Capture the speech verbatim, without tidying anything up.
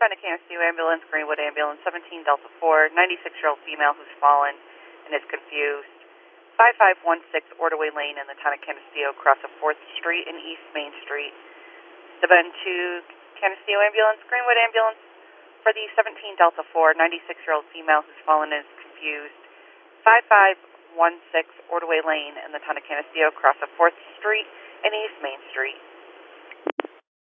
Town of Canisteo Ambulance, Greenwood Ambulance, seventeen Delta four, ninety-six-year-old female who's fallen and is confused. five five one six Ordway Lane in the Town of Canisteo, cross of fourth Street and East Main Street. Devon to Canisteo Ambulance, Greenwood Ambulance, for the seventeen Delta four, ninety-six-year-old female who's fallen and is confused. five five one six Ordway Lane in the Town of Canisteo, cross of fourth Street and East Main Street.